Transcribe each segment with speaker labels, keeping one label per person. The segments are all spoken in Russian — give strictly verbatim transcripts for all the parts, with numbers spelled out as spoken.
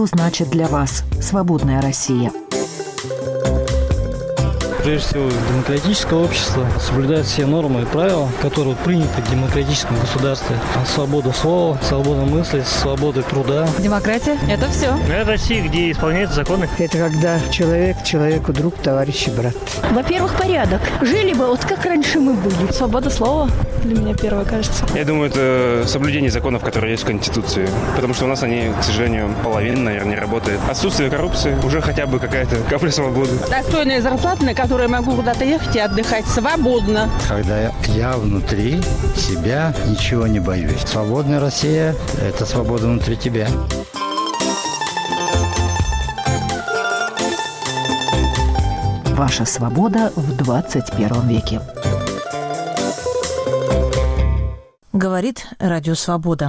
Speaker 1: Что значит для вас свободная Россия?
Speaker 2: Прежде всего, демократическое общество соблюдает все нормы и правила, которые приняты в демократическом государстве. Свобода слова, свобода мысли, свобода труда.
Speaker 3: Демократия – это все.
Speaker 4: Это Россия, где исполняются законы.
Speaker 5: Это когда человек человеку друг, товарищ и брат.
Speaker 6: Во-первых, порядок. Жили бы вот как раньше мы были.
Speaker 3: Свобода слова для меня первое, кажется.
Speaker 7: Я думаю, это соблюдение законов, которые есть в Конституции. Потому что у нас они, к сожалению, половина, наверное, не работает. Отсутствие коррупции, уже хотя бы какая-то капля свободы.
Speaker 8: Достойная зарплата, на которую я могу куда-то ехать и отдыхать свободно.
Speaker 9: Когда я внутри себя ничего не боюсь. Свободная Россия – это свобода внутри тебя.
Speaker 1: Ваша свобода в двадцать первом веке.
Speaker 10: Говорит Радио Свобода.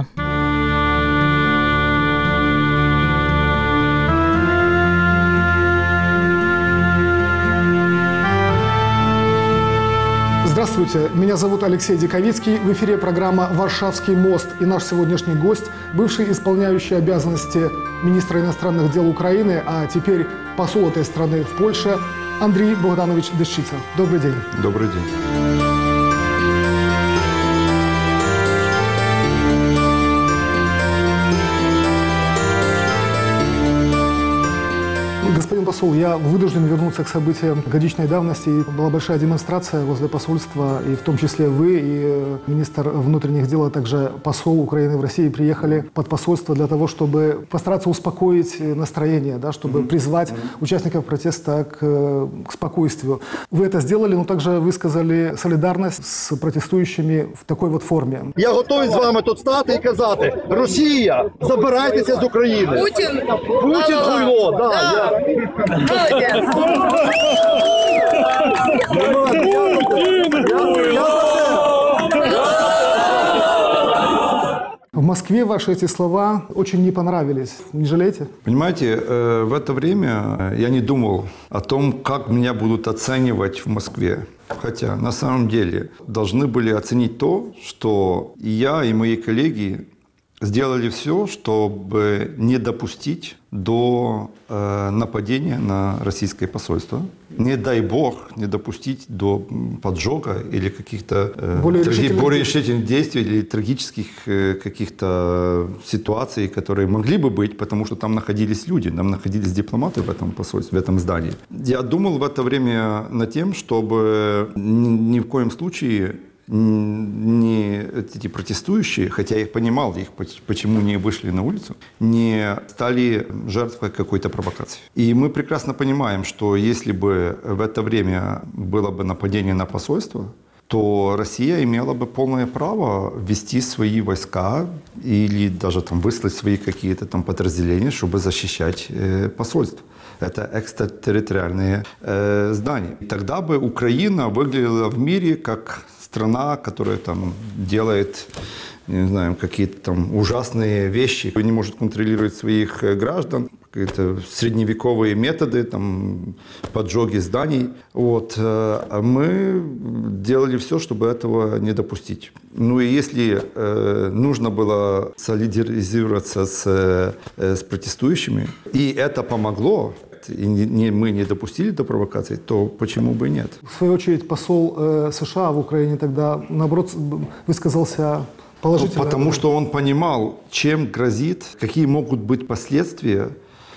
Speaker 11: Здравствуйте, меня зовут Алексей Диковицкий. В эфире программа «Варшавский мост». И наш сегодняшний гость – бывший исполняющий обязанности министра иностранных дел Украины, а теперь посол этой страны в Польше Андрей Богданович Дещица. Добрый день.
Speaker 12: Добрый день.
Speaker 11: Господин посол, я вынужден вернуться к событиям годичной давности. И была большая демонстрация возле посольства, и в том числе вы, и министр внутренних дел, а также посол Украины в России приехали под посольство для того, чтобы постараться успокоить настроение, да, чтобы mm-hmm. призвать mm-hmm. участников протеста к, к спокойствию. Вы это сделали, но также высказали солидарность с протестующими в такой вот форме.
Speaker 13: Я готовий з вами тут стати і казати: Росія, забирайтеся з України.
Speaker 14: Путін,
Speaker 13: Путін хуйло, да,
Speaker 14: да.
Speaker 13: я.
Speaker 11: В Москве ваши эти слова очень не понравились. Не жалеете?
Speaker 12: Понимаете, в это время я не думал о том, как меня будут оценивать в Москве. Хотя на самом деле должны были оценить то, что и я, и мои коллеги сделали все, чтобы не допустить до э, нападения на российское посольство. Не дай бог не допустить до поджога или каких-то э,
Speaker 11: более,
Speaker 12: траги,
Speaker 11: решительных
Speaker 12: более решительных действий или трагических э, каких-то ситуаций, которые могли бы быть, потому что там находились люди, там находились дипломаты в этом посольстве, в этом здании. Я думал в это время над тем, чтобы ни, ни в коем случае не эти протестующие, хотя я их понимал, их, почему не вышли на улицу, не стали жертвой какой-то провокации. И мы прекрасно понимаем, что если бы в это время было бы нападение на посольство, то Россия имела бы полное право ввести свои войска или даже там выслать свои какие-то там подразделения, чтобы защищать э, посольство. Это экстерриториальные э, здания. Тогда бы Украина выглядела в мире как страна, которая там делает, не знаю, какие-то там ужасные вещи, не может контролировать своих граждан, какие-то средневековые методы, там, поджоги зданий. Вот. А мы делали все, чтобы этого не допустить. Ну и если э, нужно было солидаризироваться с, э, с протестующими, и это помогло, и не, не, мы не допустили до провокаций, то почему бы и нет?
Speaker 11: В свою очередь посол э, США в Украине тогда, наоборот, высказался положительно.
Speaker 12: Потому что он понимал, чем грозит, какие могут быть последствия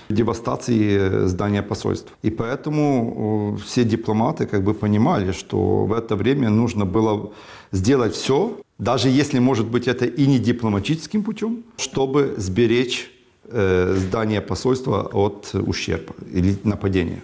Speaker 12: девастации здания посольства. И поэтому все дипломаты как бы понимали, что в это время нужно было сделать все, даже если, может быть, это и не дипломатическим путем, чтобы сберечь здание посольства от ущерба или нападения.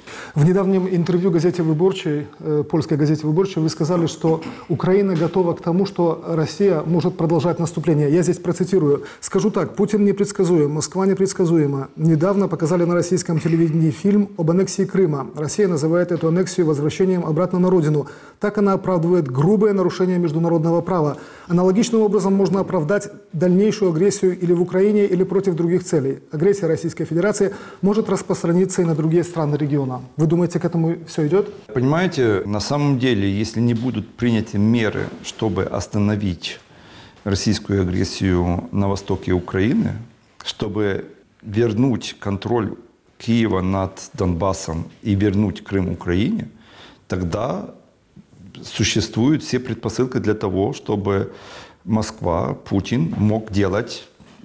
Speaker 11: В недавнем интервью газете «Выборчей», польской газете «Выборчей», вы сказали, что Украина готова к тому, что Россия может продолжать наступление. Я здесь процитирую. Скажу так: Путин непредсказуем, Москва непредсказуема. Недавно показали на российском телевидении фильм об аннексии Крыма. Россия называет эту аннексию возвращением обратно на родину. Так она оправдывает грубое нарушение международного права. Аналогичным образом можно оправдать дальнейшую агрессию или в Украине, или против других целей. Агрессия Российской Федерации может распространиться и на другие страны региона. Вы думаете, к этому все идет?
Speaker 12: Понимаете, на самом деле, если не будут приняты меры, чтобы остановить российскую агрессию на востоке Украины, чтобы вернуть контроль Киева над Донбассом и вернуть Крым Украине, тогда существуют все предпосылки для того, чтобы Москва, Путин мог делать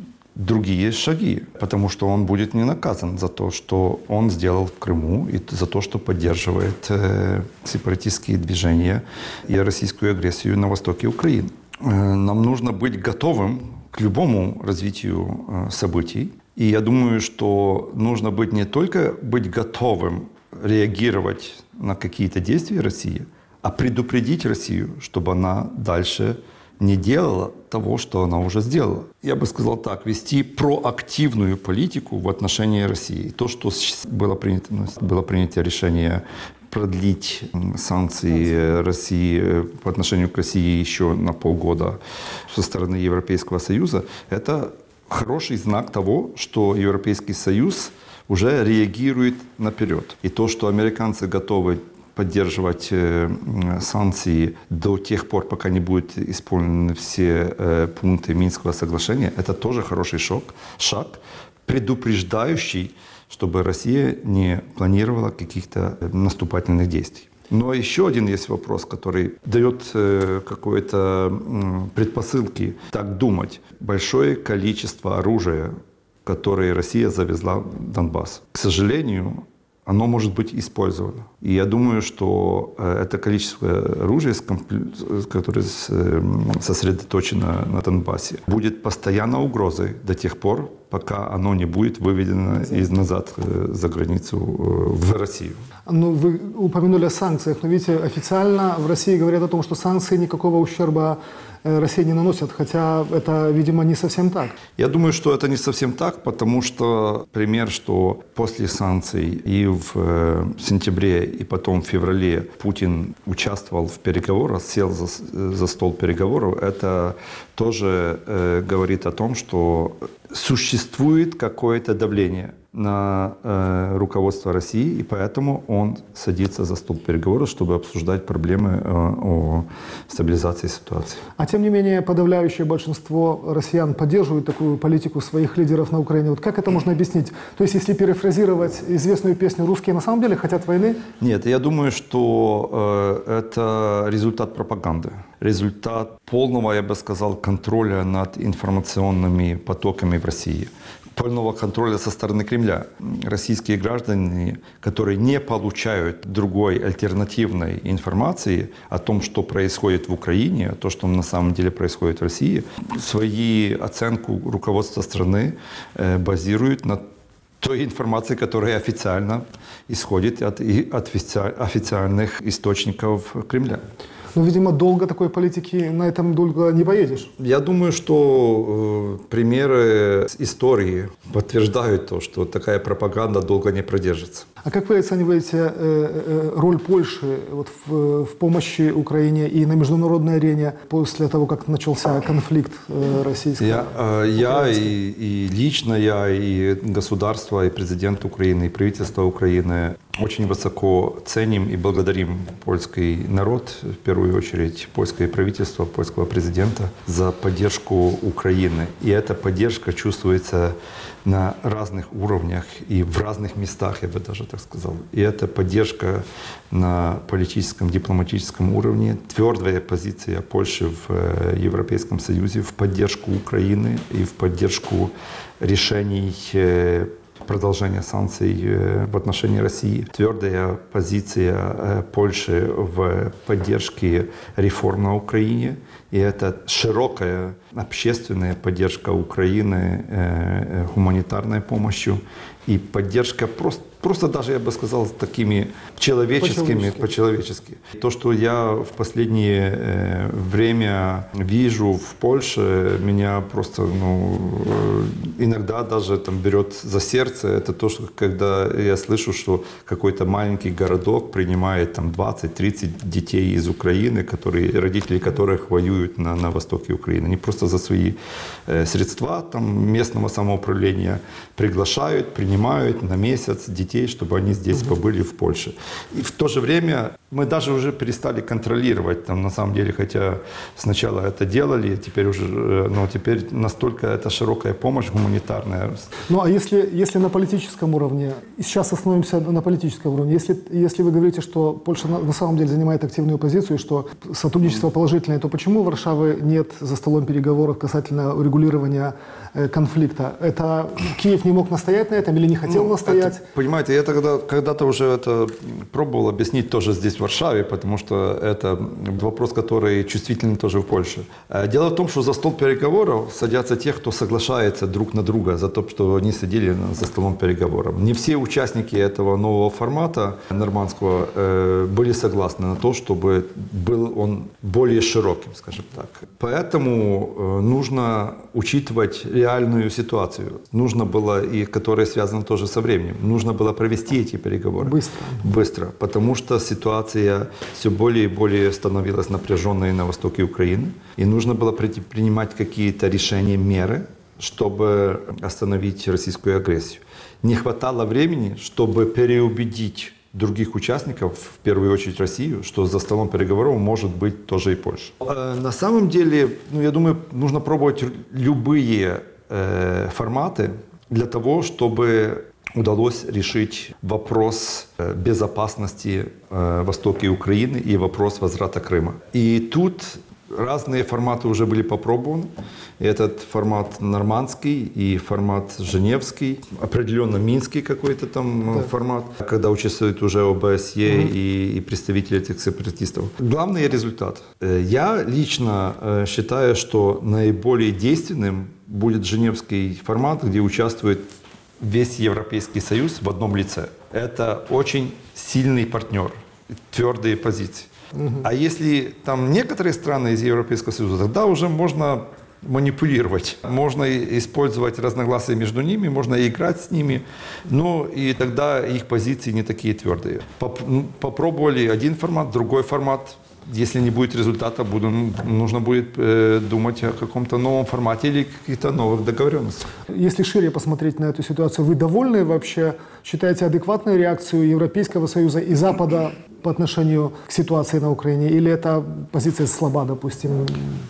Speaker 12: другие шаги, потому что он будет не наказан за то, что он сделал в Крыму, и за то, что поддерживает э, сепаратистские движения и российскую агрессию на востоке Украины. Э, нам нужно быть готовым к любому развитию э, событий. И я думаю, что нужно быть не только быть готовым реагировать на какие-то действия России, а предупредить Россию, чтобы она дальше не делала того, что она уже сделала. Я бы сказал так, вести проактивную политику в отношении России. То, что было принято, было принято решение продлить санкции России по отношению к России еще на полгода со стороны Европейского Союза, это хороший знак того, что Европейский Союз уже реагирует наперед. И то, что американцы готовы поддерживать э, санкции до тех пор, пока не будут исполнены все э, пункты Минского соглашения, это тоже хороший шаг, шаг, предупреждающий, чтобы Россия не планировала каких-то наступательных действий. Но еще один есть вопрос, который дает э, какие-то э, предпосылки так думать. Большое количество оружия, которое Россия завезла в Донбасс, к сожалению, оно может быть использовано. И я думаю, что это количество оружия, которое сосредоточено на Донбассе, будет постоянно угрозой до тех пор, пока оно не будет выведено из назад за границу в Россию.
Speaker 11: Ну, вы упомянули о санкциях, но видите, официально в России говорят о том, что санкции никакого ущерба России не наносят, хотя это, видимо, не совсем так.
Speaker 12: Я думаю, что это не совсем так, потому что пример, что после санкций и в сентябре, и потом в феврале Путин участвовал в переговорах, сел за, за стол переговоров, это тоже э, говорит о том, что существует какое-то давление на э, руководство России, и поэтому он садится за стол переговоров, чтобы обсуждать проблемы э, о стабилизации ситуации.
Speaker 11: А тем не менее, подавляющее большинство россиян поддерживают такую политику своих лидеров на Украине. Вот как это можно объяснить? То есть, если перефразировать известную песню, русские на самом деле хотят войны?
Speaker 12: Нет, я думаю, что э, это результат пропаганды. Результат полного, я бы сказал, контроля над информационными потоками в России. Полного контроля со стороны Кремля. Российские граждане, которые не получают другой альтернативной информации о том, что происходит в Украине, о том, что на самом деле происходит в России, свою оценку руководства страны э, базируют на той информации, которая официально исходит от, от официальных источников Кремля.
Speaker 11: Но, видимо, долго такой политики на этом долго не поедешь.
Speaker 12: Я думаю, что э, примеры истории подтверждают то, что такая пропаганда долго не продержится.
Speaker 11: А как вы оцениваете э, э, роль Польши вот в, в помощи Украине и на международной арене после того, как начался конфликт э, российский?
Speaker 12: Я, э, я и, и лично я, и государство, и президент Украины, и правительство Украины очень высоко ценим и благодарим польский народ, в первую очередь польское правительство, польского президента за поддержку Украины. И эта поддержка чувствуется на разных уровнях и в разных местах, я бы даже так сказал. И эта поддержка на политическом, дипломатическом уровне, твердая позиция Польши в Европейском Союзе в поддержку Украины и в поддержку решений продолжения санкций в отношении России. Твердая позиция Польши в поддержке реформ на Украине. И это широкая общественная поддержка Украины гуманитарной помощью и поддержка просто, просто даже, я бы сказал, такими человеческими, по-человечески. То, что я в последнее время вижу в Польше, меня просто ну, иногда даже там берет за сердце. Это то, что когда я слышу, что какой-то маленький городок принимает там двадцать-тридцать детей из Украины, которые, родители которых воюют на, на востоке Украины. Они просто за свои э, средства там, местного самоуправления приглашают, принимают на месяц детей детей, чтобы они здесь побыли в Польше. И в то же время мы даже уже перестали контролировать, там, на самом деле, хотя сначала это делали, теперь уже, но теперь настолько это широкая помощь гуманитарная.
Speaker 11: Ну а если, если на политическом уровне, и сейчас остановимся на политическом уровне, если, если вы говорите, что Польша на, на самом деле занимает активную позицию, что сотрудничество положительное, то почему у Варшавы нет за столом переговоров касательно урегулирования э, конфликта? Это Киев не мог настоять на этом или не хотел ну, настоять?
Speaker 12: Это, понимаете, я тогда когда-то уже это пробовал объяснить тоже здесь в Варшаве, потому что это вопрос, который чувствительный тоже в Польше. Дело в том, что за стол переговоров садятся те, кто соглашается друг на друга за то, что они сидели за столом переговоров. Не все участники этого нового формата нормандского э, были согласны на то, чтобы был он более широким, скажем так. Поэтому э, нужно учитывать реальную ситуацию. Нужно было, и которая связана тоже со временем, нужно было провести эти переговоры.
Speaker 11: Быстро.
Speaker 12: Быстро, потому что ситуация все более и более становилась напряженной на востоке Украины, и нужно было принимать какие-то решения, меры, чтобы остановить российскую агрессию. Не хватало времени, чтобы переубедить других участников, в первую очередь Россию, что за столом переговоров может быть тоже и Польша. На самом деле, ну, я думаю, нужно пробовать любые э, форматы для того, чтобы удалось решить вопрос безопасности э, востока Украины и вопрос возврата Крыма. И тут разные форматы уже были попробованы. Этот формат нормандский и формат женевский, определенно минский какой-то там да. формат, когда участвует уже ОБСЕ mm-hmm. и, и представители этих сепаратистов. Главный результат. Я лично считаю, что наиболее действенным будет женевский формат, где участвует весь Европейский Союз в одном лице. Это очень сильный партнер, твердые позиции. Угу. А если там некоторые страны из Европейского Союза, тогда уже можно манипулировать. Можно использовать разногласия между ними, можно играть с ними, но и тогда их позиции не такие твердые. Попробовали один формат, другой формат. Если не будет результата, буду, нужно будет э, думать о каком-то новом формате или каких-то новых договоренностях.
Speaker 11: Если шире посмотреть на эту ситуацию, вы довольны вообще? Считаете адекватную реакцию Европейского Союза и Запада по отношению к ситуации на Украине? Или эта позиция слаба, допустим?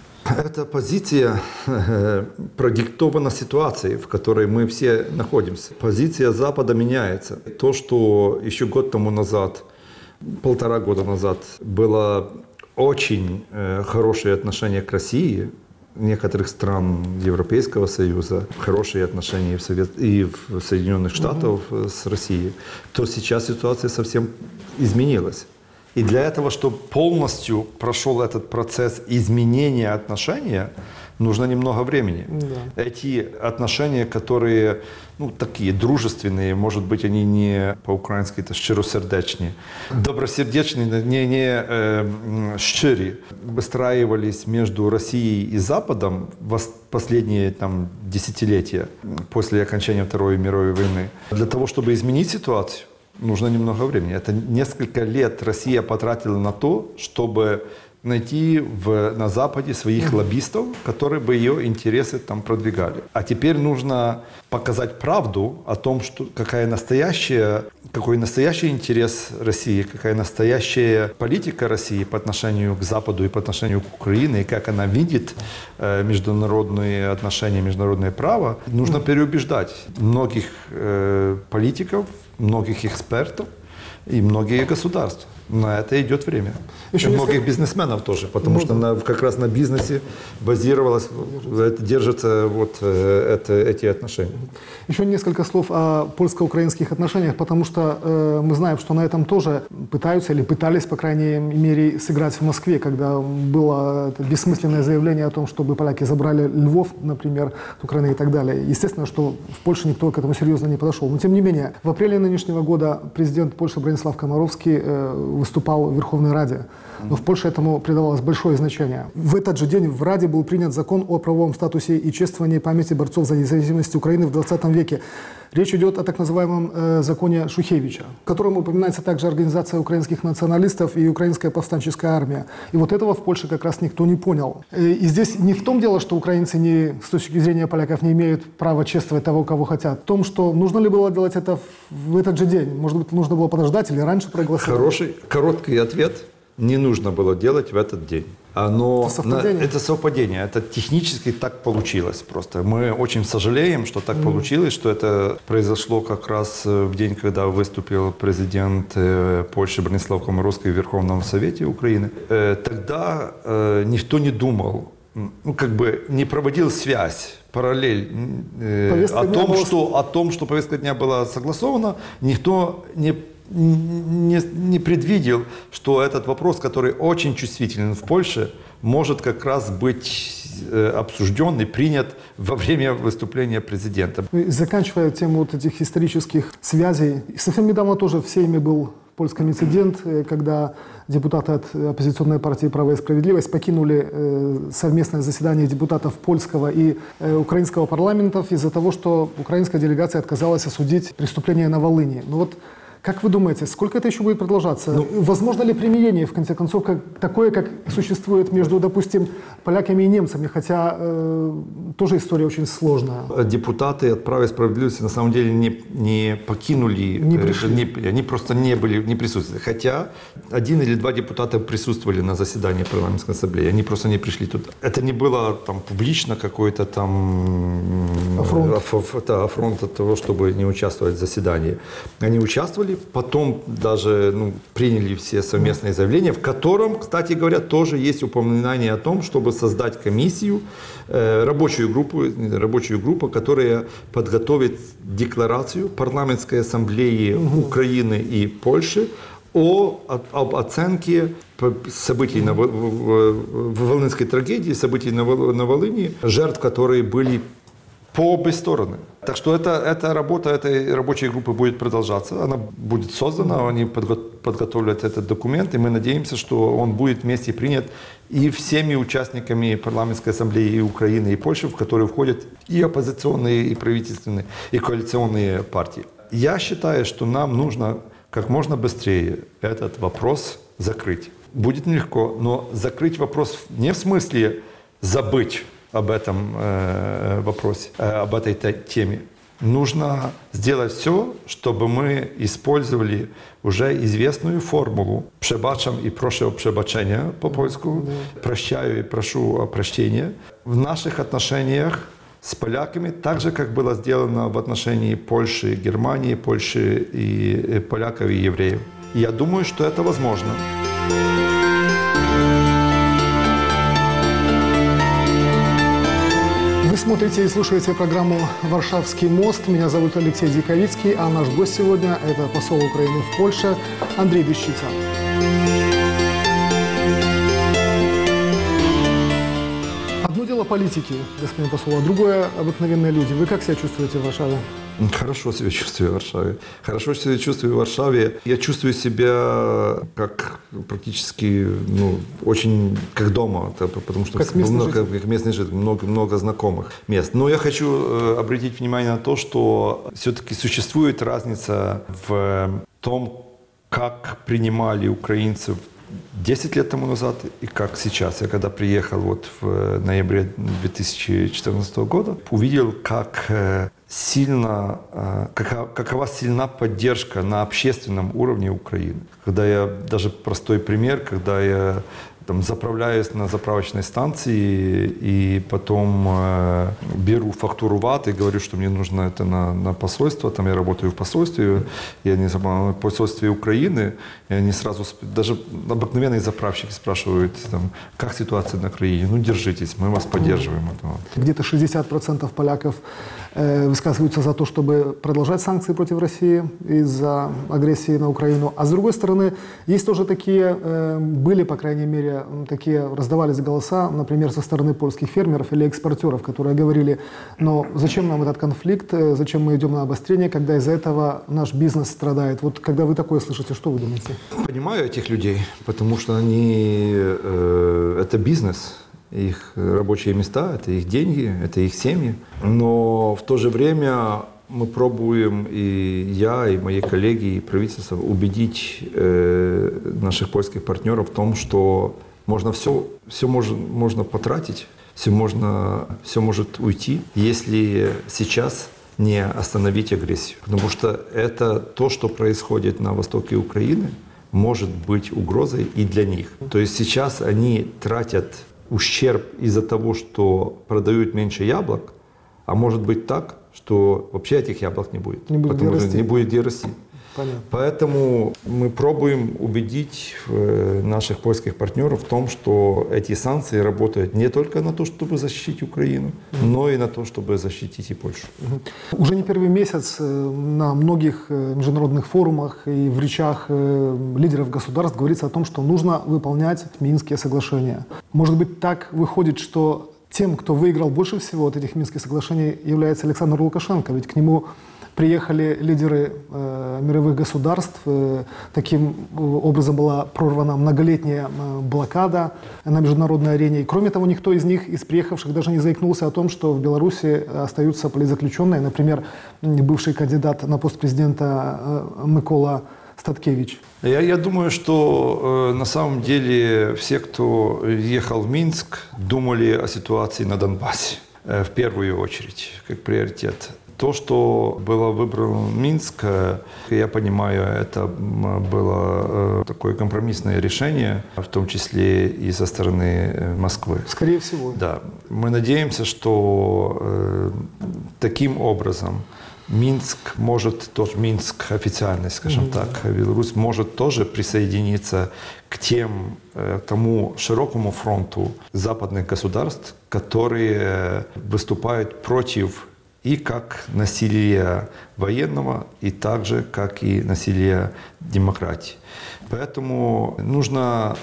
Speaker 12: Эта позиция э, продиктована ситуацией, в которой мы все находимся. Позиция Запада меняется. То, что еще год тому назад, полтора года назад было очень э, хорошее отношение к России, некоторых стран Европейского Союза, хорошие отношения и в, Совет... и в Соединенных Штатах mm-hmm. с Россией, то сейчас ситуация совсем изменилась. И для этого, чтобы полностью прошел этот процесс изменения отношения, нужно немного времени. Да. Эти отношения, которые, ну, такие дружественные, может быть, они не по-украински это щиросердечные, добросердечные, не, не э, щири, выстраивались между Россией и Западом в последние там, десятилетия после окончания Второй мировой войны. Для того, чтобы изменить ситуацию, нужно немного времени. Это несколько лет Россия потратила на то, чтобы найти в, на Западе своих лоббистов, которые бы ее интересы там продвигали. А теперь нужно показать правду о том, что какая настоящая, какой настоящий интерес России, какая настоящая политика России по отношению к Западу и по отношению к Украине, и как она видит э, международные отношения, международное право. Нужно переубеждать многих э, политиков, многих экспертов и многие государства. На это идет время. Еще и многих несколько... бизнесменов тоже, потому ну, что на, как раз на бизнесе базировалось, это, держатся вот, это, эти отношения.
Speaker 11: Еще несколько слов о польско-украинских отношениях, потому что э, мы знаем, что на этом тоже пытаются или пытались, по крайней мере, сыграть в Москве, когда было это бессмысленное заявление о том, чтобы поляки забрали Львов, например, от Украины и так далее. Естественно, что в Польше никто к этому серьезно не подошел. Но тем не менее, в апреле нынешнего года президент Польши Бронислав Комаровский э, выступал в Верховной Раде. Но в Польше этому придавалось большое значение. В этот же день в Раде был принят закон о правовом статусе и чествовании памяти борцов за независимость Украины в двадцатом веке. Речь идет о так называемом э, законе Шухевича, в котором упоминается также Организация украинских националистов и Украинская повстанческая армия. И вот этого в Польше как раз никто не понял. И здесь не в том дело, что украинцы не, с точки зрения поляков не имеют права чествовать того, кого хотят. В том, что нужно ли было делать это в этот же день. Может быть, нужно было подождать или раньше проголосовать.
Speaker 12: Хороший, короткий ответ. Не нужно было делать в этот день. Оно, это совпадение? На, это совпадение. Это технически так получилось просто. Мы очень сожалеем, что так mm. получилось, что это произошло как раз в день, когда выступил президент Польши Бронислав Комаровский в Верховном Совете Украины. Тогда никто не думал, ну, как бы не проводил связь, параллель э, о том, была... что, о том, что повестка дня была согласована, никто не Не, не предвидел, что этот вопрос, который очень чувствителен в Польше, может как раз быть э, обсужден и принят во время выступления президента.
Speaker 11: Заканчивая тему вот этих исторических связей, совсем недавно тоже в Сейме был польский инцидент, когда депутаты от оппозиционной партии «Право и справедливость» покинули э, совместное заседание депутатов польского и э, украинского парламентов из-за того, что украинская делегация отказалась осудить преступление на Волыни. Ну вот, как вы думаете, сколько это еще будет продолжаться? Ну, возможно ли примирение, в конце концов, как, такое, как существует между, допустим, поляками и немцами, хотя э, тоже история очень сложная?
Speaker 12: Депутаты от «Права и справедливости» на самом деле не, не покинули,
Speaker 11: не пришли.
Speaker 12: Не, они просто не были, не присутствовали. Хотя один или два депутата присутствовали на заседании парламентской ассамблеи, они просто не пришли туда. Это не было там публично какой-то там
Speaker 11: афронт.
Speaker 12: Аф, да, афронт от того, чтобы не участвовать в заседании. Они участвовали. Потом даже ну, приняли все совместные заявления, в котором, кстати говоря, тоже есть упоминание о том, чтобы создать комиссию, э, рабочую группу, рабочую группу, которая подготовит декларацию парламентской ассамблеи угу. Украины и Польши о, об оценке событий на, в, в, в Волынской трагедии, событий на, на Волыни, жертв, которые были по обе стороны. Так что это, эта работа этой рабочей группы будет продолжаться, она будет создана, они подго подготовят этот документ, и мы надеемся, что он будет вместе принят и всеми участниками парламентской ассамблеи и Украины, и Польши, в которые входят и оппозиционные, и правительственные, и коалиционные партии. Я считаю, что нам нужно как можно быстрее этот вопрос закрыть. Будет нелегко, но закрыть вопрос не в смысле забыть об этом э, вопросе, э, об этой теме. Нужно сделать все, чтобы мы использовали уже известную формулу «przebачam и прошу прощения» по-польску, «прощаю и прошу о прощении» в наших отношениях с поляками, так же, как было сделано в отношении Польши, Германии, Польши и поляков и евреев. И я думаю, что это возможно.
Speaker 11: Вы смотрите и слушаете программу «Варшавский мост». Меня зовут Алексей Диковицкий, а наш гость сегодня – это посол Украины в Польше Андрей Дещица. Одно дело политики, господин посол, а другое – обыкновенные люди. Вы как себя чувствуете в Варшаве?
Speaker 12: Хорошо себя чувствую в Варшаве. Хорошо себя чувствую в Варшаве. Я чувствую себя как практически, ну, очень как дома, потому что
Speaker 11: как местный
Speaker 12: много,
Speaker 11: житель.
Speaker 12: как местный житель, много, много знакомых мест. Но я хочу э, обратить внимание на то, что все-таки существует разница в том, как принимали украинцев десять лет тому назад и как сейчас. Я когда приехал вот в ноябре две тысячи четырнадцатого года, увидел, как сильно, какова, какова сильна поддержка на общественном уровне Украины. Когда я, даже простой пример, когда я там заправляюсь на заправочной станции и потом э, беру фактуру ваты и говорю, что мне нужно это на, на посольство, там я работаю в посольстве, я не забыл, в посольстве Украины, и они сразу, даже обыкновенные заправщики спрашивают, там, как ситуация на Украине, ну держитесь, мы вас поддерживаем.
Speaker 11: Где-то шестьдесят процентов поляков э, высказываются за то, чтобы продолжать санкции против России из-за агрессии на Украину, а с другой стороны, есть тоже такие, э, были, по крайней мере, были такие, раздавались голоса, например, со стороны польских фермеров или экспортеров, которые говорили, но зачем нам этот конфликт, зачем мы идем на обострение, когда из-за этого наш бизнес страдает. Вот когда вы такое слышите, что вы думаете?
Speaker 12: Понимаю этих людей, потому что они, э, это бизнес, их рабочие места, это их деньги, это их семьи. Но в то же время мы пробуем, и я, и мои коллеги, и правительство, убедить э, наших польских партнеров в том, что можно все, все можно, можно потратить, все, можно, все может уйти, если сейчас не остановить агрессию. Потому что это то, что происходит на востоке Украины, может быть угрозой и для них. То есть сейчас они тратят ущерб из-за того, что продают меньше яблок, а может быть так, что вообще этих яблок не будет.
Speaker 11: Не будет
Speaker 12: потому
Speaker 11: где
Speaker 12: что
Speaker 11: расти.
Speaker 12: не будет где расти.
Speaker 11: Понятно.
Speaker 12: Поэтому мы пробуем убедить наших польских партнеров в том, что эти санкции работают не только на то, чтобы защитить Украину, mm-hmm. но и на то, чтобы защитить и Польшу.
Speaker 11: Mm-hmm. Уже не первый месяц на многих международных форумах и в речах лидеров государств говорится о том, что нужно выполнять Минские соглашения. Может быть, так выходит, что тем, кто выиграл больше всего от этих Минских соглашений, является Александр Лукашенко, ведь к нему приехали лидеры э, мировых государств. Э, таким образом была прорвана многолетняя э, блокада на международной арене. И кроме того, никто из них, из приехавших, даже не заикнулся о том, что в Беларуси остаются политзаключенные. Например, бывший кандидат на пост президента э, Микола Статкевич.
Speaker 12: Я, я думаю, что э, на самом деле все, кто ехал в Минск, думали о ситуации на Донбассе э, в первую очередь, как приоритет. То, что было выбрано Минск, я понимаю, это было такое компромиссное решение, в том числе и со стороны Москвы.
Speaker 11: Скорее всего.
Speaker 12: Да. Мы надеемся, что э, таким образом Минск может, тоже Минск официальный, скажем mm-hmm. так, Беларусь может тоже присоединиться к тем, к тому широкому фронту западных государств, которые выступают против и как насилия военного, и также как и насилия демократии. Поэтому нужно,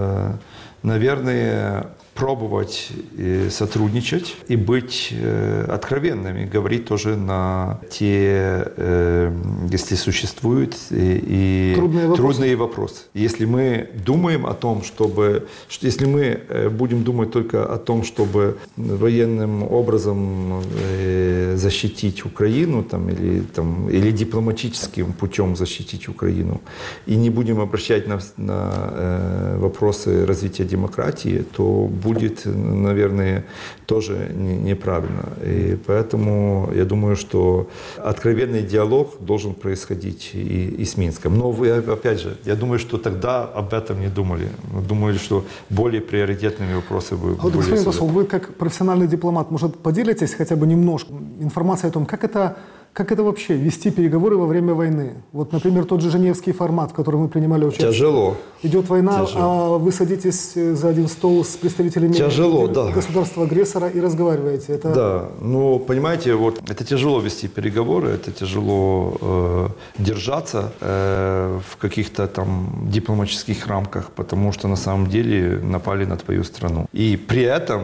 Speaker 12: наверное, пробовать сотрудничать и быть откровенными, говорить тоже на те, если существуют, и
Speaker 11: трудные вопросы.
Speaker 12: трудные вопросы. Если мы думаем о том, чтобы, если мы будем думать только о том, чтобы военным образом защитить Украину там, или, там, или дипломатическим путем защитить Украину, и не будем обращать на, на вопросы развития демократии, то будет, наверное, тоже неправильно. И поэтому я думаю, что откровенный диалог должен происходить и, и с Минском. Но вы, опять же, я думаю, что тогда об этом не думали. Мы думали, что более приоритетными вопросы были.
Speaker 11: А вот, господин посол, вы как профессиональный дипломат, может, поделитесь хотя бы немножко информацией о том, как это Как это вообще, вести переговоры во время войны? Вот, например, тот же Женевский формат, в котором мы принимали участие.
Speaker 12: Тяжело.
Speaker 11: Идет война,
Speaker 12: Тяжело.
Speaker 11: А вы садитесь за один стол с представителями
Speaker 12: Тяжело, да.
Speaker 11: государства-агрессора и разговариваете. Это...
Speaker 12: Да, ну, понимаете, вот это тяжело вести переговоры, это тяжело э, держаться э, в каких-то там дипломатических рамках, потому что на самом деле напали на твою страну. И при этом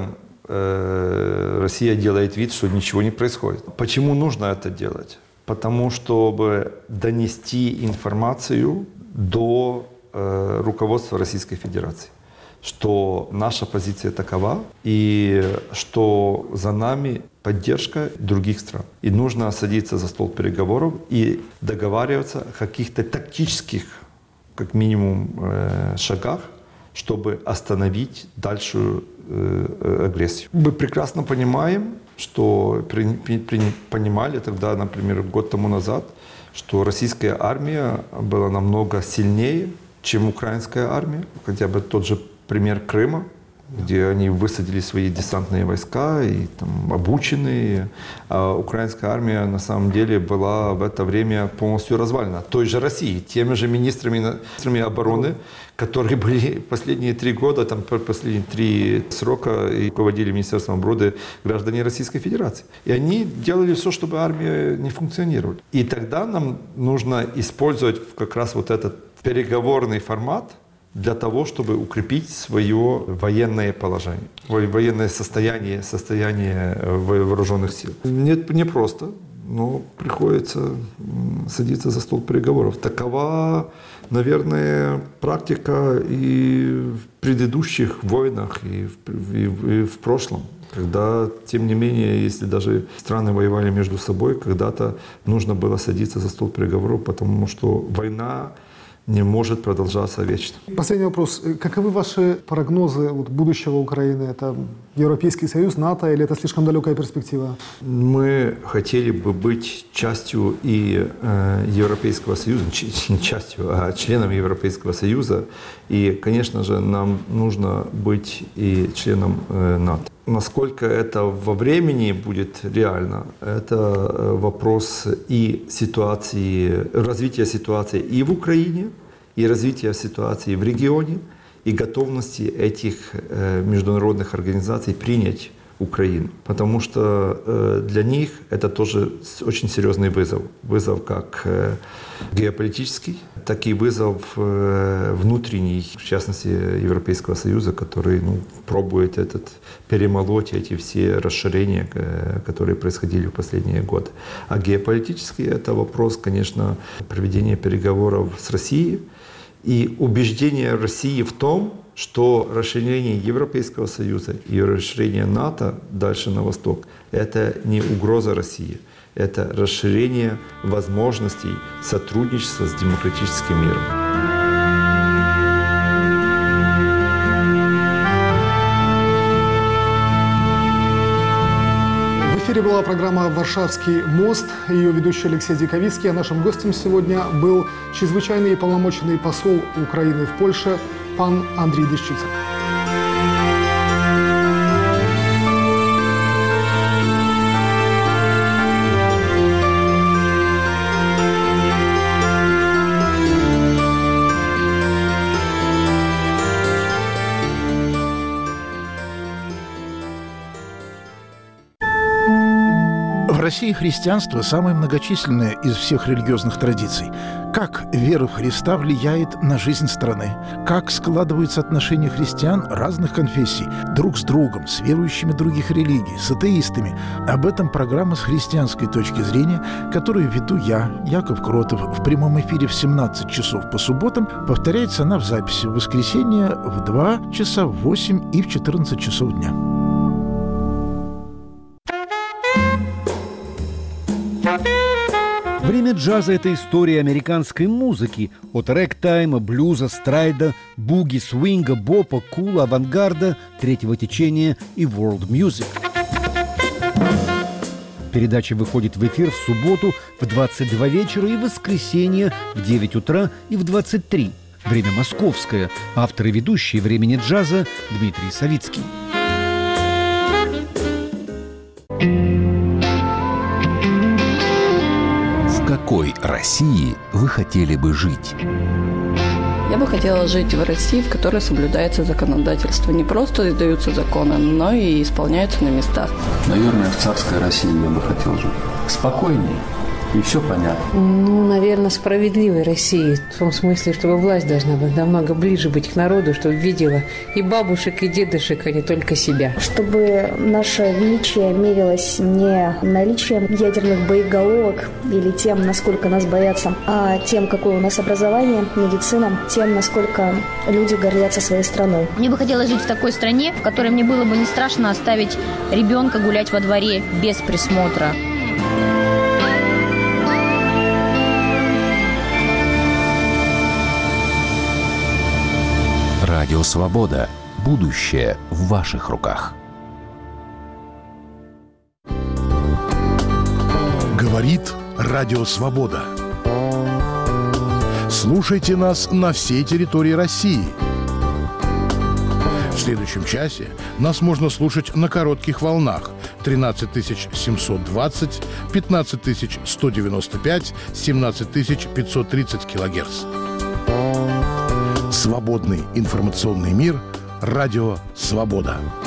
Speaker 12: Россия делает вид, что ничего не происходит. Почему нужно это делать? Потому чтобы донести информацию до э, руководства Российской Федерации, что наша позиция такова и что за нами поддержка других стран. И нужно садиться за стол переговоров и договариваться о каких-то тактических, как минимум, э, шагах, чтобы остановить дальшую э, агрессию. Мы прекрасно понимаем, что при, при, понимали тогда, например, год тому назад, что российская армия была намного сильнее, чем украинская армия. Хотя бы тот же пример Крыма, где они высадили свои десантные войска и там обученные, а украинская армия на самом деле была в это время полностью развалена. Той же России, теми же министрами, министрами обороны, которые были последние три года, там последние три срока и руководили Министерством обороны граждане Российской Федерации. И они делали все, чтобы армия не функционировала. И тогда нам нужно использовать как раз вот этот переговорный формат для того, чтобы укрепить свое военное положение, военное состояние, состояние вооруженных сил. Нет, не просто, но приходится садиться за стол переговоров. Такова, наверное, практика и в предыдущих войнах, и в, и в, и в прошлом. Когда, тем не менее, если даже страны воевали между собой, когда-то нужно было садиться за стол переговоров, потому что война не может продолжаться вечно.
Speaker 11: Последний вопрос. Каковы ваши прогнозы вот, будущего Украины? Это Европейский Союз, НАТО или это слишком далекая перспектива?
Speaker 12: Мы хотели бы быть частью и э, Европейского Союза, не частью, а членом Европейского Союза. И, конечно же, нам нужно быть и членом э, НАТО. Насколько это во времени будет реально, это вопрос и ситуации, развития ситуации и в Украине, и развития ситуации в регионе, и готовности этих международных организаций принять Украину. Потому что для них это тоже очень серьезный вызов. Вызов как геополитический, так и вызов внутренний, в частности, Европейского Союза, который ну, пробует этот, перемолоть эти все расширения, которые происходили в последние годы. А геополитический – это вопрос, конечно, проведения переговоров с Россией и убеждения России в том, что расширение Европейского Союза и расширение НАТО дальше на восток – это не угроза России, это расширение возможностей сотрудничества с демократическим миром.
Speaker 11: В эфире была программа «Варшавский мост», ее ведущий Алексей Диковицкий. А нашим гостем сегодня был чрезвычайный и полномоченный посол Украины в Польше пан Андрей Дещиця.
Speaker 14: В России христианство самое многочисленное из всех религиозных традиций. Как вера в Христа влияет на жизнь страны? Как складываются отношения христиан разных конфессий друг с другом, с верующими других религий, с атеистами? Об этом программа с христианской точки зрения, которую веду я, Яков Кротов, в прямом эфире в семнадцать часов по субботам. Повторяется она в записи в воскресенье в два часа, в восемь и в четырнадцать часов дня.
Speaker 15: Время джаза – это история американской музыки. От рэгтайма, блюза, страйда, буги, свинга, бопа, кула, авангарда, третьего течения и world music. Передача выходит в эфир в субботу в двадцать два вечера и в воскресенье в девять утра и в двадцать три. Время московское. Автор и ведущий «Времени джаза» Дмитрий Савицкий.
Speaker 16: В какой России вы хотели бы жить?
Speaker 3: Я бы хотела жить в России, в которой соблюдается законодательство. Не просто издаются законы, но и исполняются на местах.
Speaker 17: Наверное, в царской России я бы хотел жить. Спокойнее. И все понятно.
Speaker 18: Ну, наверное, справедливой России. В том смысле, чтобы власть должна быть намного ближе быть к народу, чтобы видела и бабушек, и дедушек, а не только себя.
Speaker 19: Чтобы наше величие мерилось не наличием ядерных боеголовок или тем, насколько нас боятся, а тем, какое у нас образование, медицина, тем, насколько люди гордятся своей страной.
Speaker 20: Мне бы хотелось жить в такой стране, в которой мне было бы не страшно оставить ребенка гулять во дворе без присмотра.
Speaker 16: Радио «Свобода». Будущее в ваших руках.
Speaker 14: Говорит Радио «Свобода». Слушайте нас на всей территории России. В следующем часе нас можно слушать на коротких волнах тринадцать тысяч семьсот двадцать, пятнадцать тысяч сто девяносто пять, семнадцать тысяч пятьсот тридцать килогерц. Свободный информационный мир. Радио «Свобода».